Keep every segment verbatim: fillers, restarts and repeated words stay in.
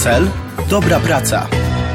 Cel – dobra praca.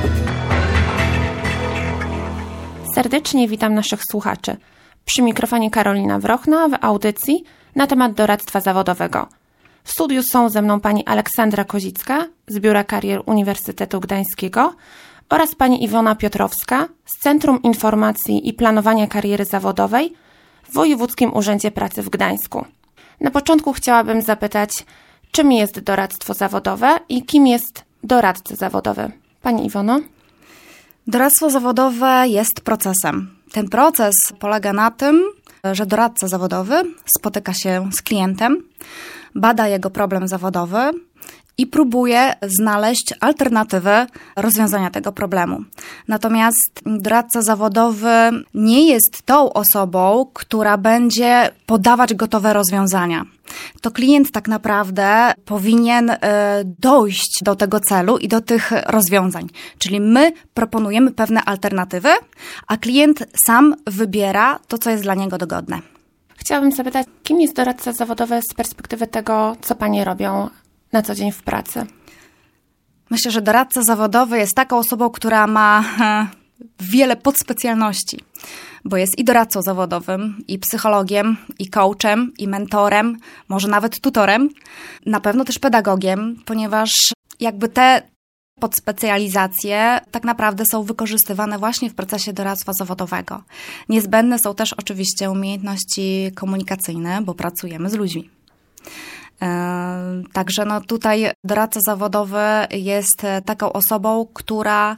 Serdecznie witam naszych słuchaczy. Przy mikrofonie Karolina Wrochna w audycji na temat doradztwa zawodowego. W studiu są ze mną pani Aleksandra Kozicka z Biura Karier Uniwersytetu Gdańskiego oraz pani Iwona Piotrowska z Centrum Informacji i Planowania Kariery Zawodowej w Wojewódzkim Urzędzie Pracy w Gdańsku. Na początku chciałabym zapytać, czym jest doradztwo zawodowe i kim jest doradca zawodowy? Pani Iwono? Doradztwo zawodowe jest procesem. Ten proces polega na tym, że doradca zawodowy spotyka się z klientem, bada jego problem zawodowy i próbuje znaleźć alternatywę rozwiązania tego problemu. Natomiast doradca zawodowy nie jest tą osobą, która będzie podawać gotowe rozwiązania. To klient tak naprawdę powinien dojść do tego celu i do tych rozwiązań. Czyli my proponujemy pewne alternatywy, a klient sam wybiera to, co jest dla niego dogodne. Chciałabym zapytać, kim jest doradca zawodowy z perspektywy tego, co panie robią na co dzień w pracy? Myślę, że doradca zawodowy jest taką osobą, która ma wiele podspecjalności, bo jest i doradcą zawodowym, i psychologiem, i coachem, i mentorem, może nawet tutorem, na pewno też pedagogiem, ponieważ jakby te podspecjalizacje tak naprawdę są wykorzystywane właśnie w procesie doradztwa zawodowego. Niezbędne są też oczywiście umiejętności komunikacyjne, bo pracujemy z ludźmi. Także no tutaj doradca zawodowy jest taką osobą, która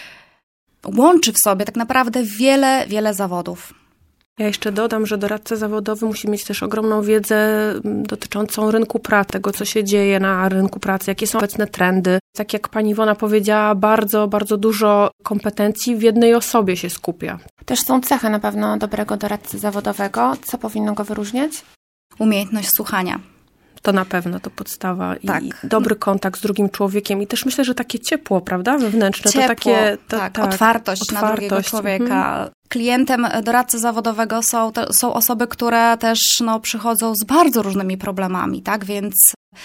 łączy w sobie tak naprawdę wiele, wiele zawodów. Ja jeszcze dodam, że doradca zawodowy musi mieć też ogromną wiedzę dotyczącą rynku pracy, tego co się dzieje na rynku pracy, jakie są obecne trendy. Tak jak pani Iwona powiedziała, bardzo, bardzo dużo kompetencji w jednej osobie się skupia. Też są cechy na pewno dobrego doradcy zawodowego. Co powinno go wyróżniać? Umiejętność słuchania. To na pewno to podstawa i tak. dobry kontakt z drugim człowiekiem i też myślę, że takie ciepło, prawda, wewnętrzne. Ciepło, to takie, to, tak, tak, otwartość, otwartość na drugiego człowieka. Mhm. Klientem doradcy zawodowego są, to, są osoby, które też no, przychodzą z bardzo różnymi problemami, tak, więc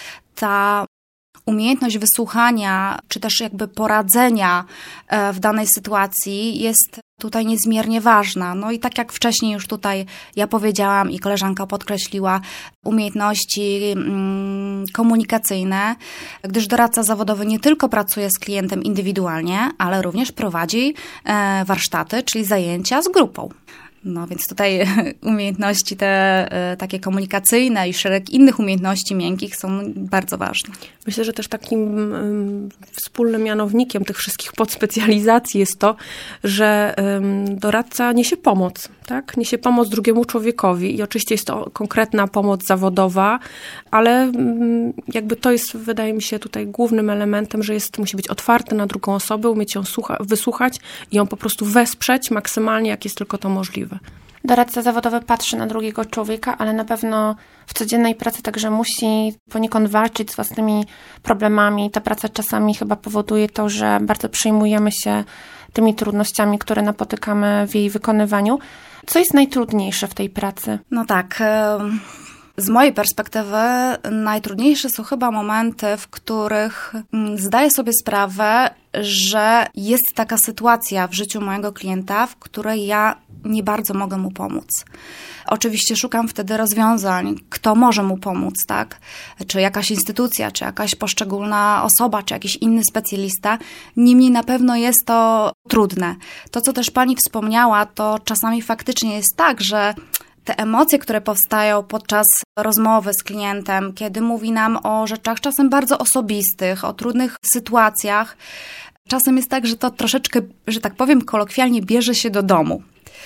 ta umiejętność wysłuchania, czy też jakby poradzenia w danej sytuacji jest tutaj niezmiernie ważna. No i tak jak wcześniej już tutaj ja powiedziałam i koleżanka podkreśliła, umiejętności mm, komunikacyjne, gdyż doradca zawodowy nie tylko pracuje z klientem indywidualnie, ale również prowadzi e, warsztaty, czyli zajęcia z grupą. No więc tutaj umiejętności te y, takie komunikacyjne i szereg innych umiejętności miękkich są bardzo ważne. Myślę, że też takim um, wspólnym mianownikiem tych wszystkich podspecjalizacji jest to, że um, doradca niesie pomoc, tak? Niesie pomoc drugiemu człowiekowi i oczywiście jest to konkretna pomoc zawodowa, ale um, jakby to jest, wydaje mi się, tutaj głównym elementem, że jest, musi być otwarty na drugą osobę, umieć ją słucha- wysłuchać i ją po prostu wesprzeć maksymalnie, jak jest tylko to możliwe. Doradca zawodowy patrzy na drugiego człowieka, ale na pewno w codziennej pracy także musi poniekąd walczyć z własnymi problemami. Ta praca czasami chyba powoduje to, że bardzo przejmujemy się tymi trudnościami, które napotykamy w jej wykonywaniu. Co jest najtrudniejsze w tej pracy? No tak, z mojej perspektywy najtrudniejsze są chyba momenty, w których zdaję sobie sprawę, że jest taka sytuacja w życiu mojego klienta, w której ja nie bardzo mogę mu pomóc. Oczywiście szukam wtedy rozwiązań, kto może mu pomóc, tak? Czy jakaś instytucja, czy jakaś poszczególna osoba, czy jakiś inny specjalista. Niemniej na pewno jest to trudne. To, co też pani wspomniała, to czasami faktycznie jest tak, że te emocje, które powstają podczas rozmowy z klientem, kiedy mówi nam o rzeczach czasem bardzo osobistych, o trudnych sytuacjach, czasem jest tak, że to troszeczkę, że tak powiem kolokwialnie, bierze się do domu.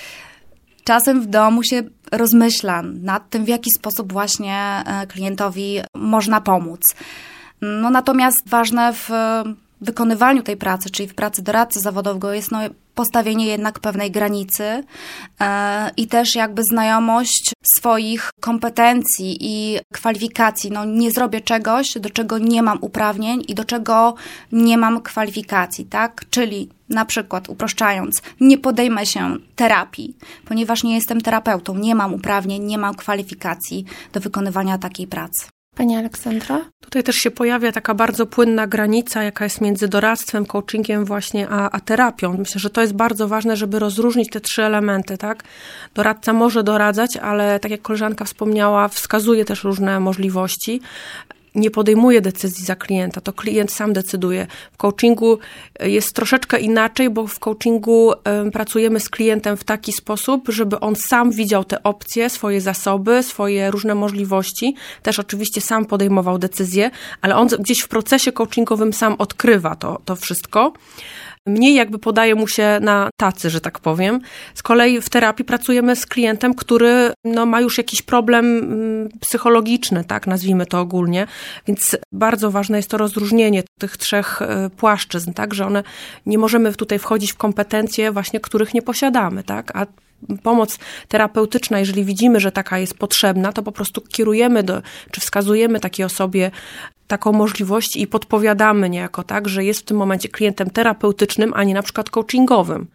Czasem w domu się rozmyśla nad tym, w jaki sposób właśnie klientowi można pomóc. No natomiast ważne w wykonywaniu tej pracy, czyli w pracy doradcy zawodowego jest no, postawienie jednak pewnej granicy yy, i też jakby znajomość swoich kompetencji i kwalifikacji. No, nie zrobię czegoś, do czego nie mam uprawnień i do czego nie mam kwalifikacji, tak? Czyli na przykład, uproszczając, nie podejmę się terapii, ponieważ nie jestem terapeutą, nie mam uprawnień, nie mam kwalifikacji do wykonywania takiej pracy. Pani Aleksandra? Tutaj też się pojawia taka bardzo płynna granica, jaka jest między doradztwem, coachingiem właśnie, a, a terapią. Myślę, że to jest bardzo ważne, żeby rozróżnić te trzy elementy, tak? Doradca może doradzać, ale tak jak koleżanka wspomniała, wskazuje też różne możliwości. Nie podejmuje decyzji za klienta, to klient sam decyduje. W coachingu jest troszeczkę inaczej, bo w coachingu y, pracujemy z klientem w taki sposób, żeby on sam widział te opcje, swoje zasoby, swoje różne możliwości. Też oczywiście sam podejmował decyzje, ale on gdzieś w procesie coachingowym sam odkrywa to, to wszystko. Mniej jakby podaje mu się na tacy, że tak powiem. Z kolei w terapii pracujemy z klientem, który no, ma już jakiś problem psychologiczny, tak, nazwijmy to ogólnie. Więc bardzo ważne jest to rozróżnienie tych trzech płaszczyzn, tak, że one nie możemy tutaj wchodzić w kompetencje właśnie, których nie posiadamy, tak, a pomoc terapeutyczna, jeżeli widzimy, że taka jest potrzebna, to po prostu kierujemy do, czy wskazujemy takiej osobie taką możliwość i podpowiadamy niejako, tak, że jest w tym momencie klientem terapeutycznym, a nie na przykład coachingowym.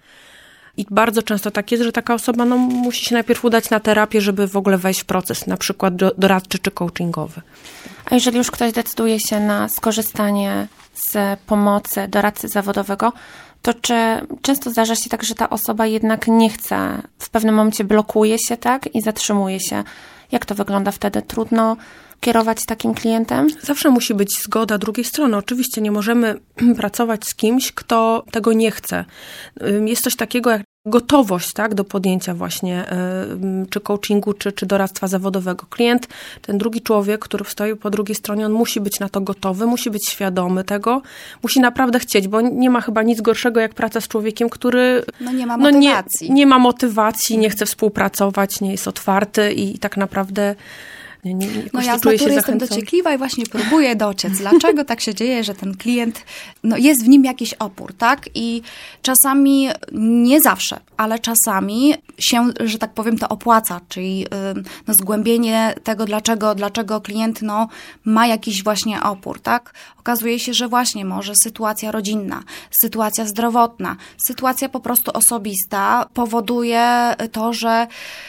I bardzo często tak jest, że taka osoba no, musi się najpierw udać na terapię, żeby w ogóle wejść w proces, na przykład doradczy czy coachingowy. A jeżeli już ktoś decyduje się na skorzystanie z pomocy doradcy zawodowego, to czy często zdarza się tak, że ta osoba jednak nie chce, w pewnym momencie blokuje się, tak, i zatrzymuje się? Jak to wygląda wtedy? Trudno kierować takim klientem? Zawsze musi być zgoda drugiej strony. Oczywiście nie możemy pracować z kimś, kto tego nie chce. Jest coś takiego jak gotowość, tak, do podjęcia właśnie czy coachingu, czy, czy doradztwa zawodowego. Klient, ten drugi człowiek, który stoi po drugiej stronie, on musi być na to gotowy, musi być świadomy tego, musi naprawdę chcieć, bo nie ma chyba nic gorszego jak praca z człowiekiem, który no nie ma motywacji. No nie, nie ma motywacji, nie chce współpracować, nie jest otwarty i tak naprawdę Nie, nie, nie, no ja z natury jestem dociekliwa i właśnie próbuję dociec, dlaczego tak się dzieje, że ten klient, no jest w nim jakiś opór, tak? I czasami, nie zawsze, ale czasami się, że tak powiem, to opłaca, czyli no, zgłębienie tego, dlaczego, dlaczego klient no, ma jakiś właśnie opór, tak? Okazuje się, że właśnie może sytuacja rodzinna, sytuacja zdrowotna, sytuacja po prostu osobista powoduje to, że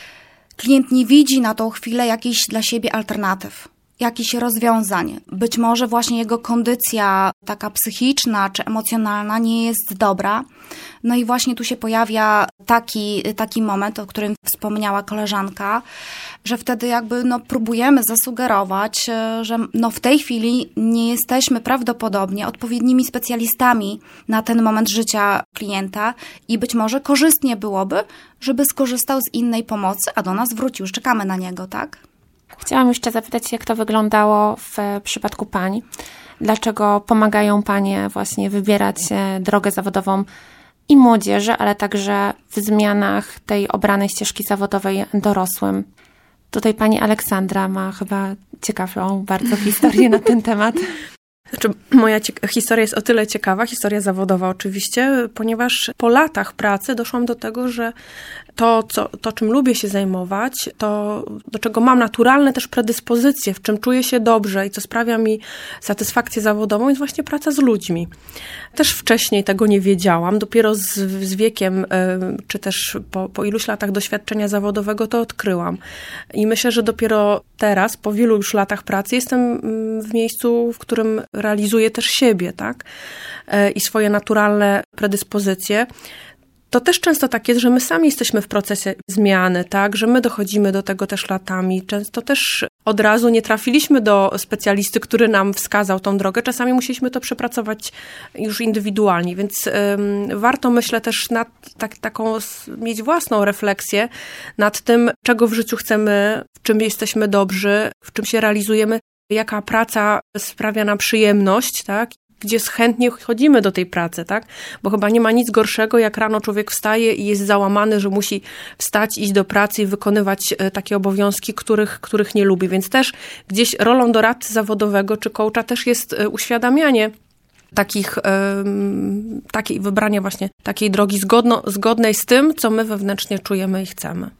klient nie widzi na tą chwilę jakichś dla siebie alternatyw, jakichś rozwiązań. Być może właśnie jego kondycja taka psychiczna czy emocjonalna nie jest dobra. No i właśnie tu się pojawia taki, taki moment, o którym wspomniała koleżanka, że wtedy jakby no próbujemy zasugerować, że no w tej chwili nie jesteśmy prawdopodobnie odpowiednimi specjalistami na ten moment życia klienta i być może korzystnie byłoby, żeby skorzystał z innej pomocy, a do nas wrócił. Już czekamy na niego, tak? Chciałam jeszcze zapytać, jak to wyglądało w przypadku pań. Dlaczego pomagają panie właśnie wybierać drogę zawodową i młodzieży, ale także w zmianach tej obranej ścieżki zawodowej dorosłym? Tutaj pani Aleksandra ma chyba ciekawą bardzo historię na ten temat. Znaczy, moja cieka- historia jest o tyle ciekawa, historia zawodowa oczywiście, ponieważ po latach pracy doszłam do tego, że to, co, to czym lubię się zajmować, to do czego mam naturalne też predyspozycje, w czym czuję się dobrze i co sprawia mi satysfakcję zawodową, jest właśnie praca z ludźmi. Też wcześniej tego nie wiedziałam, dopiero z, z wiekiem, czy też po, po iluś latach doświadczenia zawodowego to odkryłam. I myślę, że dopiero teraz, po wielu już latach pracy, jestem w miejscu, w którym realizuję też siebie, tak? I swoje naturalne predyspozycje. To też często tak jest, że my sami jesteśmy w procesie zmiany, tak? Że my dochodzimy do tego też latami. Często też od razu nie trafiliśmy do specjalisty, który nam wskazał tą drogę. Czasami musieliśmy to przepracować już indywidualnie, więc ym, warto, myślę, też nad tak, taką mieć własną refleksję nad tym, czego w życiu chcemy, w czym jesteśmy dobrzy, w czym się realizujemy, jaka praca sprawia nam przyjemność, tak? Gdzie chętnie chodzimy do tej pracy, tak? Bo chyba nie ma nic gorszego, jak rano człowiek wstaje i jest załamany, że musi wstać, iść do pracy i wykonywać takie obowiązki, których, których nie lubi. Więc też gdzieś rolą doradcy zawodowego czy coacha też jest uświadamianie takich, um, takiej wybrania właśnie takiej drogi zgodno, zgodnej z tym, co my wewnętrznie czujemy i chcemy.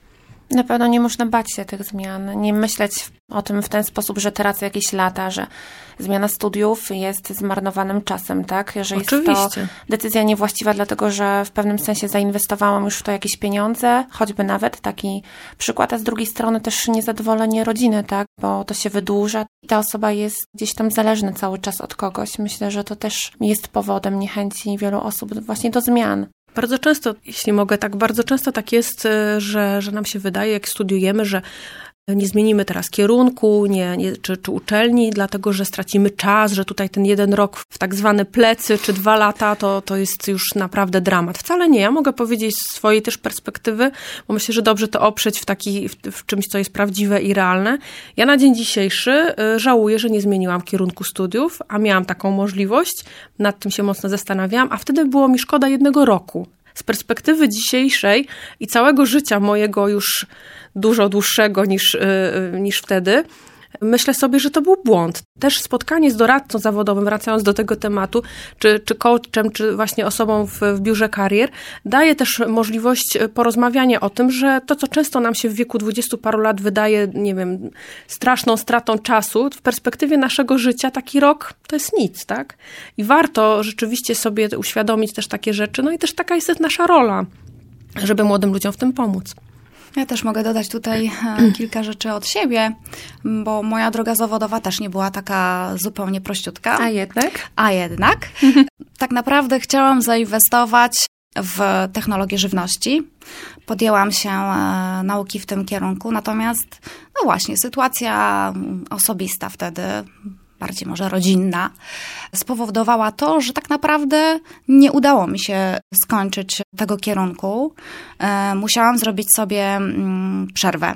Na pewno nie można bać się tych zmian, nie myśleć o tym w ten sposób, że tracę jakieś lata, że zmiana studiów jest zmarnowanym czasem, tak? Że jest Oczywiście. to decyzja niewłaściwa, dlatego że w pewnym sensie zainwestowałam już w to jakieś pieniądze, choćby nawet taki przykład, a z drugiej strony też niezadowolenie rodziny, tak? Bo to się wydłuża i ta osoba jest gdzieś tam zależna cały czas od kogoś. Myślę, że to też jest powodem niechęci wielu osób właśnie do zmian. Bardzo często, jeśli mogę, tak bardzo często tak jest, że, że nam się wydaje, jak studiujemy, że nie zmienimy teraz kierunku nie, nie, czy, czy uczelni, dlatego że stracimy czas, że tutaj ten jeden rok w tak zwane plecy, czy dwa lata, to, to jest już naprawdę dramat. Wcale nie. Ja mogę powiedzieć z swojej też perspektywy, bo myślę, że dobrze to oprzeć w, taki, w, w czymś, co jest prawdziwe i realne. Ja na dzień dzisiejszy żałuję, że nie zmieniłam kierunku studiów, a miałam taką możliwość, nad tym się mocno zastanawiałam, a wtedy było mi szkoda jednego roku. Z perspektywy dzisiejszej i całego życia mojego już dużo dłuższego niż, yy, niż wtedy, myślę sobie, że to był błąd. Też spotkanie z doradcą zawodowym, wracając do tego tematu, czy, czy coachem, czy właśnie osobą w, w biurze karier, daje też możliwość porozmawiania o tym, że to, co często nam się w wieku dwudziestu paru lat wydaje, nie wiem, straszną stratą czasu, w perspektywie naszego życia taki rok to jest nic, tak? I warto rzeczywiście sobie uświadomić też takie rzeczy, no i też taka jest nasza rola, żeby młodym ludziom w tym pomóc. Ja też mogę dodać tutaj kilka rzeczy od siebie, bo moja droga zawodowa też nie była taka zupełnie prościutka. A jednak? A jednak. Tak naprawdę chciałam zainwestować w technologię żywności. Podjęłam się nauki w tym kierunku, natomiast no właśnie, sytuacja osobista wtedy, bardziej może rodzinna, spowodowała to, że tak naprawdę nie udało mi się skończyć tego kierunku. Musiałam zrobić sobie przerwę.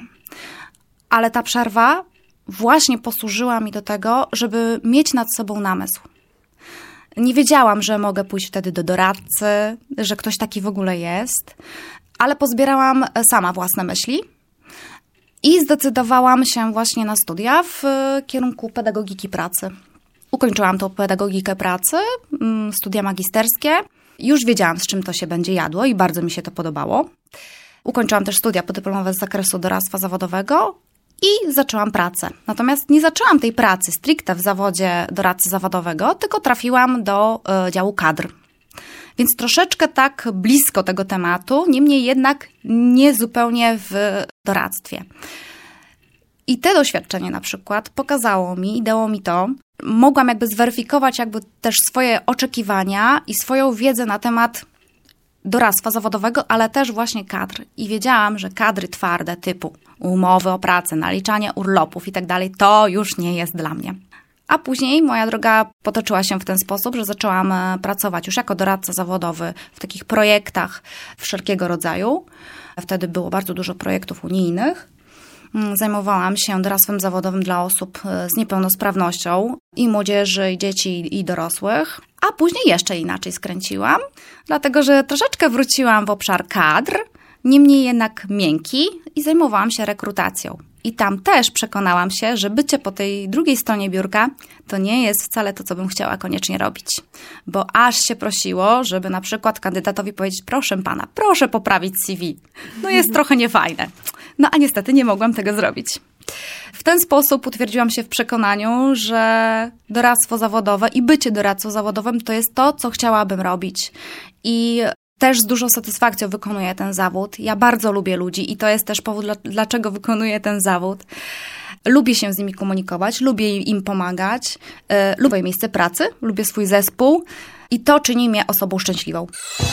Ale ta przerwa właśnie posłużyła mi do tego, żeby mieć nad sobą namysł. Nie wiedziałam, że mogę pójść wtedy do doradcy, że ktoś taki w ogóle jest, ale pozbierałam sama własne myśli. I zdecydowałam się właśnie na studia w kierunku pedagogiki pracy. Ukończyłam tą pedagogikę pracy, studia magisterskie. Już wiedziałam, z czym to się będzie jadło i bardzo mi się to podobało. Ukończyłam też studia podyplomowe z zakresu doradztwa zawodowego i zaczęłam pracę. Natomiast nie zaczęłam tej pracy stricte w zawodzie doradcy zawodowego, tylko trafiłam do działu kadr. Więc troszeczkę tak blisko tego tematu, niemniej jednak nie zupełnie w doradztwie. I te doświadczenie na przykład pokazało mi i dało mi to, mogłam jakby zweryfikować jakby też swoje oczekiwania i swoją wiedzę na temat doradztwa zawodowego, ale też właśnie kadr. I wiedziałam, że kadry twarde typu umowy o pracę, naliczanie urlopów i tak dalej, to już nie jest dla mnie. A później moja droga potoczyła się w ten sposób, że zaczęłam pracować już jako doradca zawodowy w takich projektach wszelkiego rodzaju. Wtedy było bardzo dużo projektów unijnych. Zajmowałam się doradztwem zawodowym dla osób z niepełnosprawnością i młodzieży, i dzieci, i dorosłych. A później jeszcze inaczej skręciłam, dlatego że troszeczkę wróciłam w obszar kadr, niemniej jednak miękki i zajmowałam się rekrutacją. I tam też przekonałam się, że bycie po tej drugiej stronie biurka to nie jest wcale to, co bym chciała koniecznie robić. Bo aż się prosiło, żeby na przykład kandydatowi powiedzieć, proszę pana, proszę poprawić C V. No jest trochę niefajne. No a niestety nie mogłam tego zrobić. W ten sposób utwierdziłam się w przekonaniu, że doradztwo zawodowe i bycie doradcą zawodowym to jest to, co chciałabym robić. I też z dużą satysfakcją wykonuję ten zawód. Ja bardzo lubię ludzi i to jest też powód, dlaczego wykonuję ten zawód. Lubię się z nimi komunikować, lubię im pomagać, yy, lubię miejsce pracy, lubię swój zespół i to czyni mnie osobą szczęśliwą.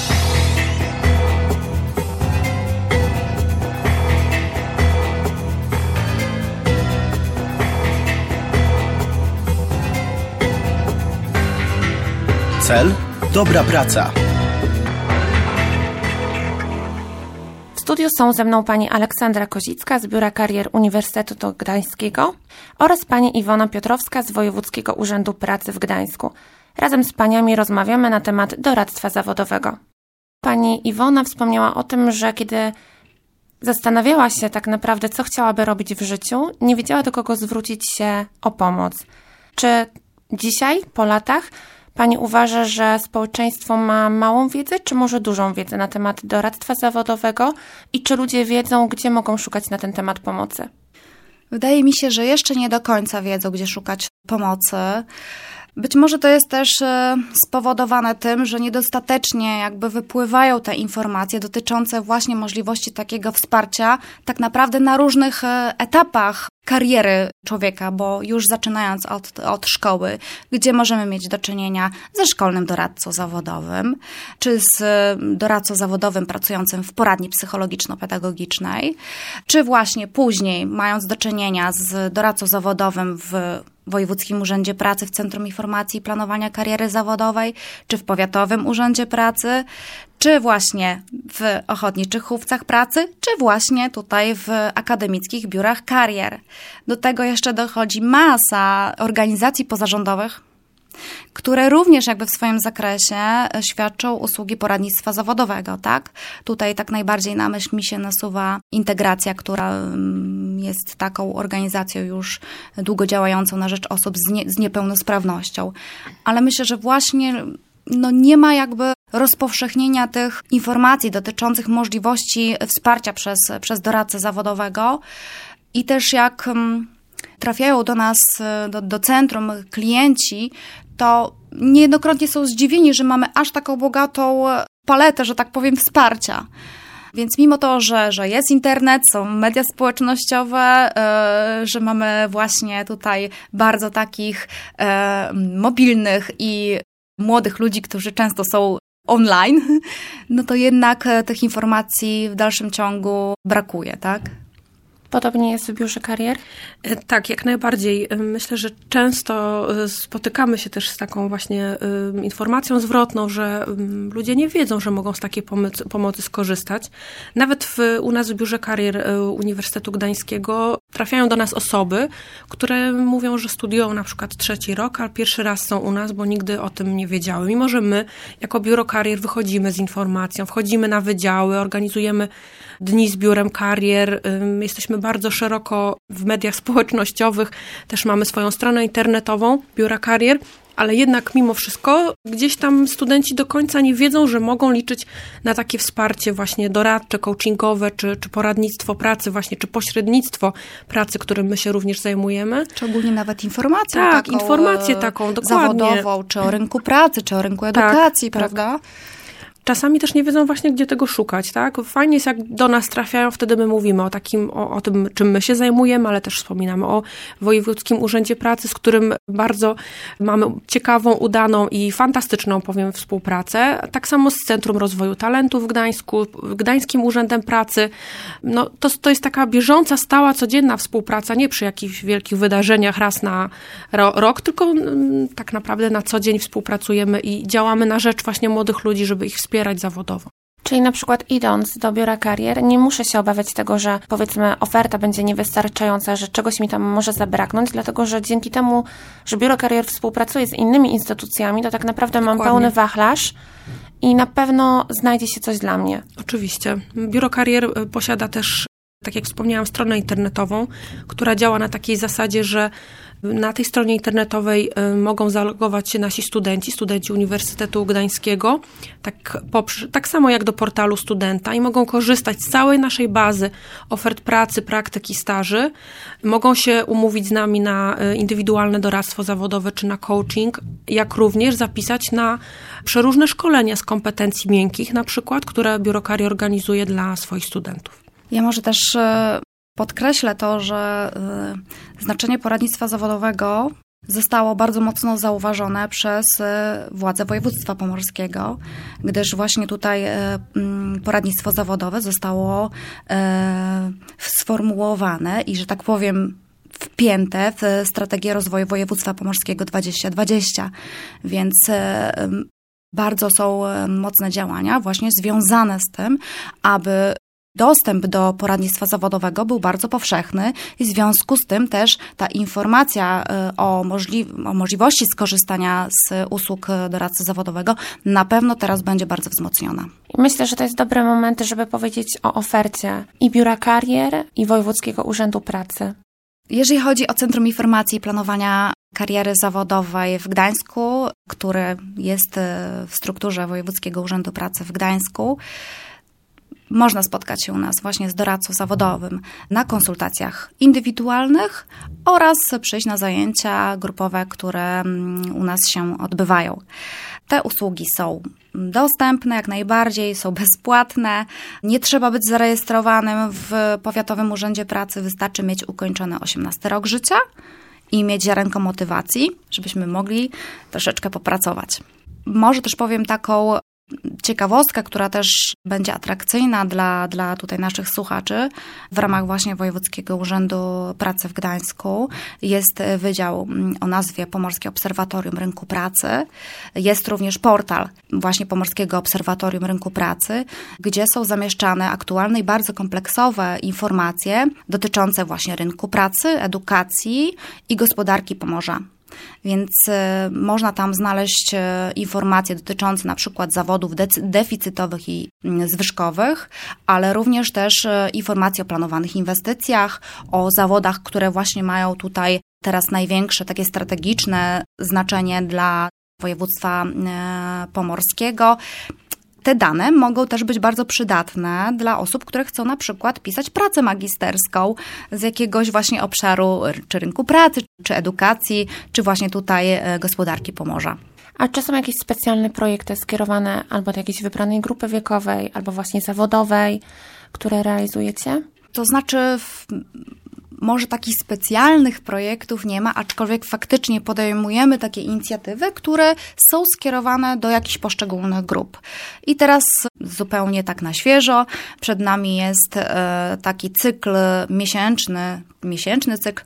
Cel? Dobra praca. W studiu są ze mną pani Aleksandra Kozicka z Biura Karier Uniwersytetu Gdańskiego oraz pani Iwona Piotrowska z Wojewódzkiego Urzędu Pracy w Gdańsku. Razem z paniami rozmawiamy na temat doradztwa zawodowego. Pani Iwona wspomniała o tym, że kiedy zastanawiała się tak naprawdę, co chciałaby robić w życiu, nie wiedziała, do kogo zwrócić się o pomoc. Czy dzisiaj, po latach, Pani uważa, że społeczeństwo ma małą wiedzę, czy może dużą wiedzę na temat doradztwa zawodowego i czy ludzie wiedzą, gdzie mogą szukać na ten temat pomocy? Wydaje mi się, że jeszcze nie do końca wiedzą, gdzie szukać pomocy. Być może to jest też spowodowane tym, że niedostatecznie jakby wypływają te informacje dotyczące właśnie możliwości takiego wsparcia tak naprawdę na różnych etapach kariery człowieka, bo już zaczynając od, od szkoły, gdzie możemy mieć do czynienia ze szkolnym doradcą zawodowym, czy z doradcą zawodowym pracującym w poradni psychologiczno-pedagogicznej, czy właśnie później mając do czynienia z doradcą zawodowym w Wojewódzkim Urzędzie Pracy w Centrum Informacji i Planowania Kariery Zawodowej, czy w Powiatowym Urzędzie Pracy, czy właśnie w Ochotniczych Hufcach Pracy, czy właśnie tutaj w akademickich biurach karier. Do tego jeszcze dochodzi masa organizacji pozarządowych, które również jakby w swoim zakresie świadczą usługi poradnictwa zawodowego, tak? Tutaj tak najbardziej na myśl mi się nasuwa Integracja, która jest taką organizacją już długo działającą na rzecz osób z, nie, z niepełnosprawnością. Ale myślę, że właśnie no nie ma jakby rozpowszechnienia tych informacji dotyczących możliwości wsparcia przez, przez doradcę zawodowego i też jak trafiają do nas, do, do centrum klienci, to niejednokrotnie są zdziwieni, że mamy aż taką bogatą paletę, że tak powiem, wsparcia. Więc mimo to, że, że jest internet, są media społecznościowe, yy, że mamy właśnie tutaj bardzo takich yy, mobilnych i młodych ludzi, którzy często są online, no to jednak tych informacji w dalszym ciągu brakuje, tak? Podobnie jest w biurze karier? Tak, jak najbardziej. Myślę, że często spotykamy się też z taką właśnie informacją zwrotną, że ludzie nie wiedzą, że mogą z takiej pomocy, pomocy skorzystać. Nawet w, u nas w biurze karier Uniwersytetu Gdańskiego trafiają do nas osoby, które mówią, że studiują na przykład trzeci rok, a pierwszy raz są u nas, bo nigdy o tym nie wiedziały. Mimo że my jako biuro karier wychodzimy z informacją, wchodzimy na wydziały, organizujemy dni z biurem karier, jesteśmy bardzo szeroko w mediach społecznościowych, też mamy swoją stronę internetową biura karier, ale jednak mimo wszystko gdzieś tam studenci do końca nie wiedzą, że mogą liczyć na takie wsparcie właśnie doradcze, coachingowe, czy, czy poradnictwo pracy właśnie, czy pośrednictwo pracy, którym my się również zajmujemy. Czy ogólnie nawet informację tak, taką informację taką, dokładnie. Zawodową, czy o rynku pracy, czy o rynku edukacji, tak, prawda? Tak. Czasami też nie wiedzą właśnie, gdzie tego szukać, tak? Fajnie jest, jak do nas trafiają, wtedy my mówimy o takim, o, o tym, czym my się zajmujemy, ale też wspominamy o Wojewódzkim Urzędzie Pracy, z którym bardzo mamy ciekawą, udaną i fantastyczną, powiem, współpracę. Tak samo z Centrum Rozwoju Talentu w Gdańsku, Gdańskim Urzędem Pracy. No, to, to jest taka bieżąca, stała, codzienna współpraca, nie przy jakichś wielkich wydarzeniach raz na ro, rok, tylko m, tak naprawdę na co dzień współpracujemy i działamy na rzecz właśnie młodych ludzi, żeby ich wspierać wspierać zawodowo. Czyli na przykład idąc do biura karier, nie muszę się obawiać tego, że powiedzmy oferta będzie niewystarczająca, że czegoś mi tam może zabraknąć, dlatego że dzięki temu, że biuro karier współpracuje z innymi instytucjami, to tak naprawdę Dokładnie. Mam pełny wachlarz i na pewno znajdzie się coś dla mnie. Oczywiście. Biuro karier posiada też, tak jak wspomniałam, stronę internetową, która działa na takiej zasadzie, że na tej stronie internetowej mogą zalogować się nasi studenci, studenci Uniwersytetu Gdańskiego, tak, poprze- tak samo jak do portalu studenta i mogą korzystać z całej naszej bazy ofert pracy, praktyk i staży. Mogą się umówić z nami na indywidualne doradztwo zawodowe czy na coaching, jak również zapisać na przeróżne szkolenia z kompetencji miękkich, na przykład, które biuro karier organizuje dla swoich studentów. Ja może też podkreślę to, że y, znaczenie poradnictwa zawodowego zostało bardzo mocno zauważone przez y, władze województwa pomorskiego, gdyż właśnie tutaj y, y, poradnictwo zawodowe zostało y, sformułowane i, że tak powiem, wpięte w strategię rozwoju województwa pomorskiego dwadzieścia dwadzieścia, więc y, y, bardzo są mocne działania właśnie związane z tym, aby dostęp do poradnictwa zawodowego był bardzo powszechny i w związku z tym też ta informacja o, możli- o możliwości skorzystania z usług doradcy zawodowego na pewno teraz będzie bardzo wzmocniona. Myślę, że to jest dobry moment, żeby powiedzieć o ofercie i Biura Karier, i Wojewódzkiego Urzędu Pracy. Jeżeli chodzi o Centrum Informacji i Planowania kariery zawodowej w Gdańsku, który jest w strukturze Wojewódzkiego Urzędu Pracy w Gdańsku. Można spotkać się u nas właśnie z doradcą zawodowym na konsultacjach indywidualnych oraz przyjść na zajęcia grupowe, które u nas się odbywają. Te usługi są dostępne jak najbardziej, są bezpłatne. Nie trzeba być zarejestrowanym w Powiatowym Urzędzie Pracy, wystarczy mieć ukończony osiemnasty rok życia i mieć ziarenko motywacji, żebyśmy mogli troszeczkę popracować. Może też powiem taką ciekawostkę, która też będzie atrakcyjna dla, dla tutaj naszych słuchaczy. W ramach właśnie Wojewódzkiego Urzędu Pracy w Gdańsku jest wydział o nazwie Pomorskie Obserwatorium Rynku Pracy. Jest również portal właśnie Pomorskiego Obserwatorium Rynku Pracy, gdzie są zamieszczane aktualne i bardzo kompleksowe informacje dotyczące właśnie rynku pracy, edukacji i gospodarki Pomorza. Więc y, można tam znaleźć y, informacje dotyczące na przykład zawodów de- deficytowych i y, zwyżkowych, ale również też y, informacje o planowanych inwestycjach, o zawodach, które właśnie mają tutaj teraz największe takie strategiczne znaczenie dla województwa y, pomorskiego. Te dane mogą też być bardzo przydatne dla osób, które chcą na przykład pisać pracę magisterską z jakiegoś właśnie obszaru czy rynku pracy, czy edukacji, czy właśnie tutaj gospodarki Pomorza. A czy są jakieś specjalne projekty skierowane albo do jakiejś wybranej grupy wiekowej, albo właśnie zawodowej, które realizujecie? To znaczy... W... Może takich specjalnych projektów nie ma, aczkolwiek faktycznie podejmujemy takie inicjatywy, które są skierowane do jakichś poszczególnych grup. I teraz zupełnie tak na świeżo przed nami jest taki cykl miesięczny, miesięczny cykl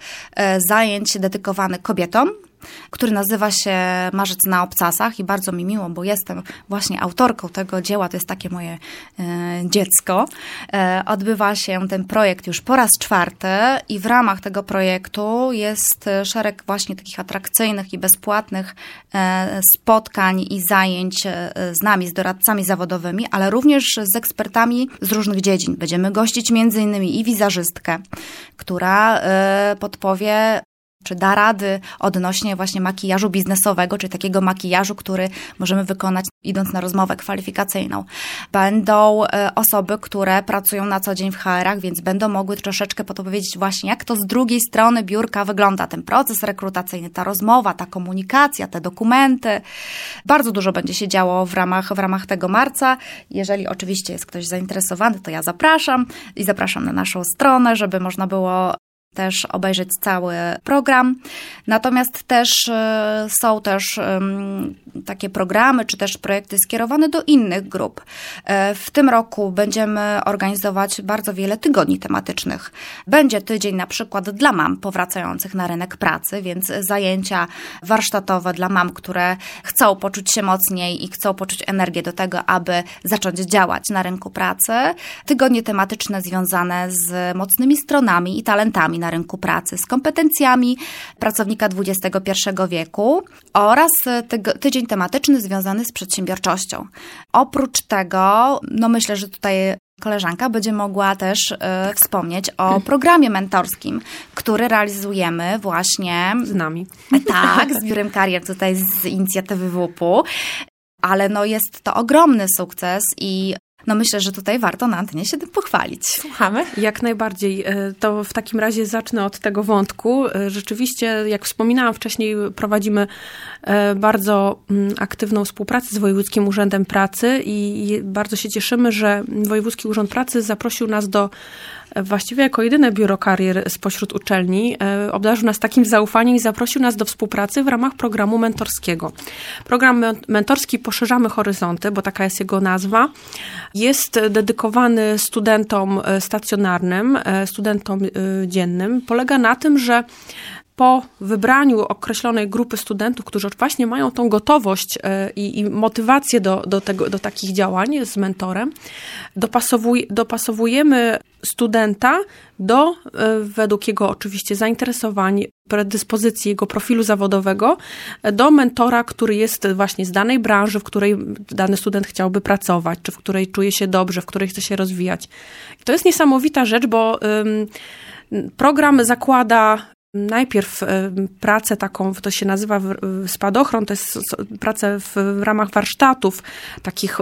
zajęć dedykowany kobietom, który nazywa się Marzec na obcasach i bardzo mi miło, bo jestem właśnie autorką tego dzieła, to jest takie moje e, dziecko. E, odbywa się ten projekt już po raz czwarty i w ramach tego projektu jest szereg właśnie takich atrakcyjnych i bezpłatnych e, spotkań i zajęć e, z nami, z doradcami zawodowymi, ale również z ekspertami z różnych dziedzin. Będziemy gościć między innymi i wizerzystkę, która e, podpowie czy da rady odnośnie właśnie makijażu biznesowego, czyli takiego makijażu, który możemy wykonać idąc na rozmowę kwalifikacyjną. Będą osoby, które pracują na co dzień w H R-ach, więc będą mogły troszeczkę podpowiedzieć właśnie, jak to z drugiej strony biurka wygląda ten proces rekrutacyjny, ta rozmowa, ta komunikacja, te dokumenty. Bardzo dużo będzie się działo w ramach, w ramach tego marca. Jeżeli oczywiście jest ktoś zainteresowany, to ja zapraszam i zapraszam na naszą stronę, żeby można było też obejrzeć cały program. Natomiast też y, są też y, takie programy, czy też projekty skierowane do innych grup. Y, w tym roku będziemy organizować bardzo wiele tygodni tematycznych. Będzie tydzień na przykład dla mam powracających na rynek pracy, więc zajęcia warsztatowe dla mam, które chcą poczuć się mocniej i chcą poczuć energię do tego, aby zacząć działać na rynku pracy. Tygodnie tematyczne związane z mocnymi stronami i talentami na rynku pracy, z kompetencjami pracownika dwudziestego pierwszego wieku oraz ty- tydzień tematyczny związany z przedsiębiorczością. Oprócz tego, no myślę, że tutaj koleżanka będzie mogła też y, wspomnieć o programie mentorskim, który realizujemy właśnie z nami. Tak, z Biurem Karier tutaj z inicjatywy W U P-u, ale no jest to ogromny sukces i no myślę, że tutaj warto na antenie się tym pochwalić. Słuchamy? Jak najbardziej. To w takim razie zacznę od tego wątku. Rzeczywiście, jak wspominałam wcześniej, prowadzimy bardzo aktywną współpracę z Wojewódzkim Urzędem Pracy i bardzo się cieszymy, że Wojewódzki Urząd Pracy zaprosił nas do, właściwie jako jedyne biuro karier spośród uczelni, obdarzył nas takim zaufaniem i zaprosił nas do współpracy w ramach programu mentorskiego. Program mentorski Poszerzamy Horyzonty, bo taka jest jego nazwa, jest dedykowany studentom stacjonarnym, studentom dziennym. Polega na tym, że po wybraniu określonej grupy studentów, którzy właśnie mają tą gotowość i, i motywację do, do, tego, do takich działań z mentorem, dopasowuj, dopasowujemy studenta do, według jego oczywiście zainteresowań, predyspozycji, jego profilu zawodowego, do mentora, który jest właśnie z danej branży, w której dany student chciałby pracować, czy w której czuje się dobrze, w której chce się rozwijać. I to jest niesamowita rzecz, bo ym, program zakłada najpierw pracę taką, to się nazywa spadochron, to jest praca w ramach warsztatów takich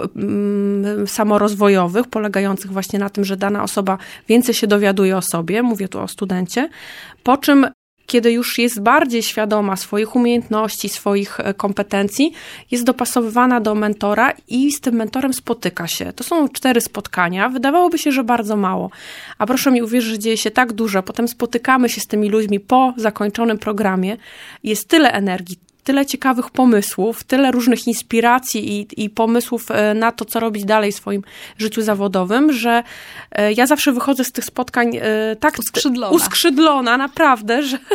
samorozwojowych, polegających właśnie na tym, że dana osoba więcej się dowiaduje o sobie, mówię tu o studencie, po czym kiedy już jest bardziej świadoma swoich umiejętności, swoich kompetencji, jest dopasowywana do mentora i z tym mentorem spotyka się. To są cztery spotkania. Wydawałoby się, że bardzo mało. A proszę mi uwierzyć, że dzieje się tak dużo. Potem spotykamy się z tymi ludźmi po zakończonym programie. Jest tyle energii, tyle ciekawych pomysłów, tyle różnych inspiracji i, i pomysłów na to, co robić dalej w swoim życiu zawodowym, że ja zawsze wychodzę z tych spotkań tak uskrzydlona, uskrzydlona naprawdę, że,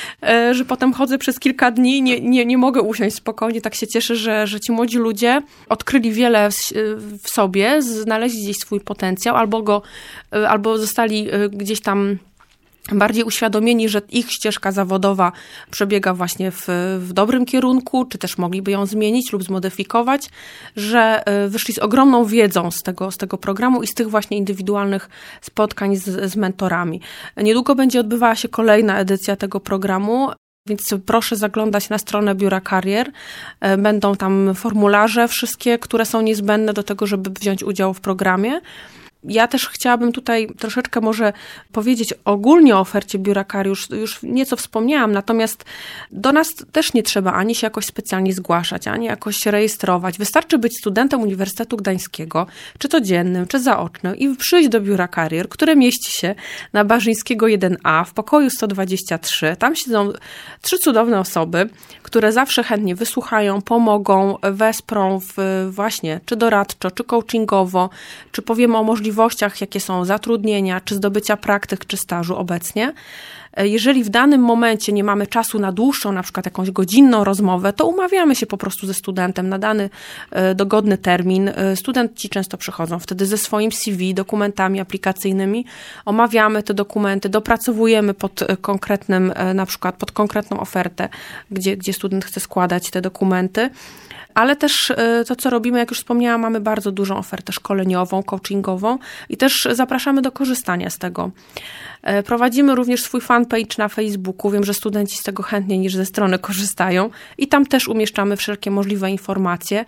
że potem chodzę przez kilka dni i nie, nie, nie mogę usiąść spokojnie. Tak się cieszę, że, że ci młodzi ludzie odkryli wiele w, w sobie, znaleźli gdzieś swój potencjał albo go, albo zostali gdzieś tam bardziej uświadomieni, że ich ścieżka zawodowa przebiega właśnie w, w dobrym kierunku, czy też mogliby ją zmienić lub zmodyfikować, że wyszli z ogromną wiedzą z tego, z tego programu i z tych właśnie indywidualnych spotkań z, z mentorami. Niedługo będzie odbywała się kolejna edycja tego programu, więc proszę zaglądać na stronę Biura Karier. Będą tam formularze wszystkie, które są niezbędne do tego, żeby wziąć udział w programie. Ja też chciałabym tutaj troszeczkę może powiedzieć ogólnie o ofercie Biura Karier, już, już nieco wspomniałam, natomiast do nas też nie trzeba ani się jakoś specjalnie zgłaszać, ani jakoś się rejestrować. Wystarczy być studentem Uniwersytetu Gdańskiego, czy to dziennym, czy zaocznym i przyjść do Biura Karier, które mieści się na Barzyńskiego jeden A w pokoju sto dwadzieścia trzy. Tam siedzą trzy cudowne osoby, które zawsze chętnie wysłuchają, pomogą, wesprą w właśnie czy doradczo, czy coachingowo, czy powiemy o możliwościach, jakie są zatrudnienia, czy zdobycia praktyk, czy stażu obecnie. Jeżeli w danym momencie nie mamy czasu na dłuższą, na przykład jakąś godzinną rozmowę, to umawiamy się po prostu ze studentem na dany dogodny termin. Studenci często przychodzą wtedy ze swoim C V, dokumentami aplikacyjnymi, omawiamy te dokumenty, dopracowujemy pod konkretnym, na przykład pod konkretną ofertę, gdzie, gdzie student chce składać te dokumenty. Ale też to, co robimy, jak już wspomniałam, mamy bardzo dużą ofertę szkoleniową, coachingową i też zapraszamy do korzystania z tego. Prowadzimy również swój fanpage na Facebooku. Wiem, że studenci z tego chętniej niż ze strony korzystają i tam też umieszczamy wszelkie możliwe informacje.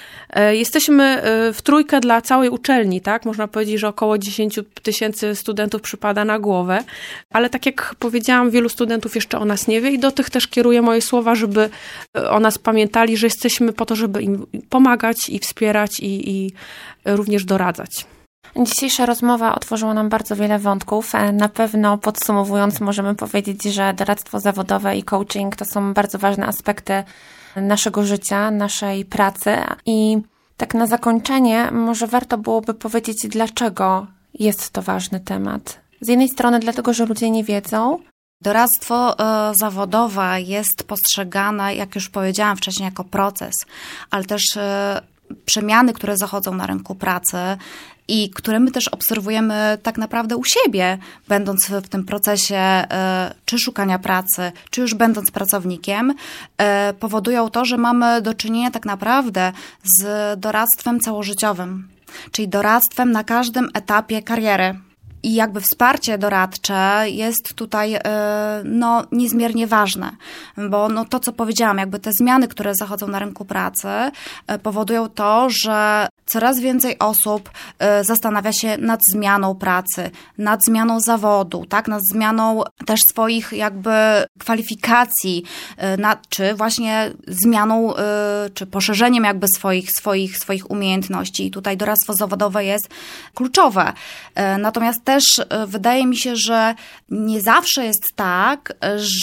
Jesteśmy w trójkę dla całej uczelni, tak? Można powiedzieć, że około dziesięć tysięcy studentów przypada na głowę, ale tak jak powiedziałam, wielu studentów jeszcze o nas nie wie i do tych też kieruję moje słowa, żeby o nas pamiętali, że jesteśmy po to, żeby im pomagać i wspierać i, i również doradzać. Dzisiejsza rozmowa otworzyła nam bardzo wiele wątków. Na pewno podsumowując możemy powiedzieć, że doradztwo zawodowe i coaching to są bardzo ważne aspekty naszego życia, naszej pracy i tak na zakończenie może warto byłoby powiedzieć, dlaczego jest to ważny temat. Z jednej strony dlatego, że ludzie nie wiedzą. Doradztwo y, zawodowe jest postrzegane, jak już powiedziałam wcześniej, jako proces, ale też y, przemiany, które zachodzą na rynku pracy i które my też obserwujemy tak naprawdę u siebie, będąc w tym procesie czy szukania pracy, czy już będąc pracownikiem, powodują to, że mamy do czynienia tak naprawdę z doradztwem całożyciowym, czyli doradztwem na każdym etapie kariery. I jakby wsparcie doradcze jest tutaj no, niezmiernie ważne, bo no, to, co powiedziałam, jakby te zmiany, które zachodzą na rynku pracy, powodują to, że coraz więcej osób zastanawia się nad zmianą pracy, nad zmianą zawodu, tak, nad zmianą też swoich jakby kwalifikacji, nad, czy właśnie zmianą, czy poszerzeniem jakby swoich, swoich, swoich umiejętności. I tutaj doradztwo zawodowe jest kluczowe. Natomiast też wydaje mi się, że nie zawsze jest tak,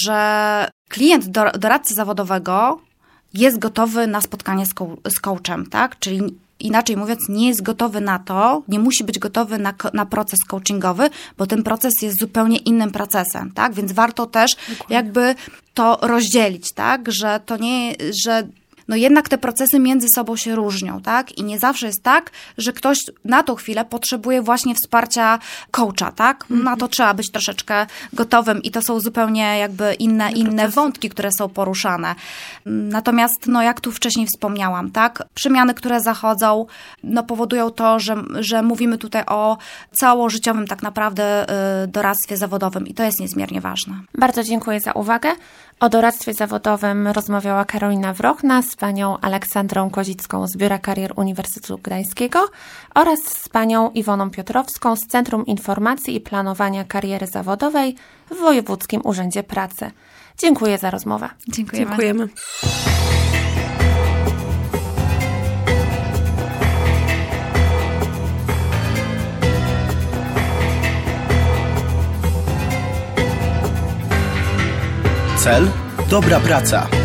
że klient doradcy zawodowego jest gotowy na spotkanie z, z coachem, tak? Czyli inaczej mówiąc, nie jest gotowy na to, nie musi być gotowy na, na proces coachingowy, bo ten proces jest zupełnie innym procesem, tak? Więc warto też Dokładnie. jakby to rozdzielić, tak? Że to nie, że no jednak te procesy między sobą się różnią, tak? I nie zawsze jest tak, że ktoś na tą chwilę potrzebuje właśnie wsparcia coacha, tak? Mm-hmm. Na to trzeba być troszeczkę gotowym i to są zupełnie jakby inne, inne wątki, które są poruszane. Natomiast, no jak tu wcześniej wspomniałam, tak? Przemiany, które zachodzą, no powodują to, że, że mówimy tutaj o całożyciowym tak naprawdę y, doradztwie zawodowym i to jest niezmiernie ważne. Bardzo dziękuję za uwagę. O doradztwie zawodowym rozmawiała Karolina Wrochna z panią Aleksandrą Kozicką z Biura Karier Uniwersytetu Gdańskiego oraz z panią Iwoną Piotrowską z Centrum Informacji i Planowania Kariery Zawodowej w Wojewódzkim Urzędzie Pracy. Dziękuję za rozmowę. Dziękujemy. Dziękujemy. Cel – dobra praca.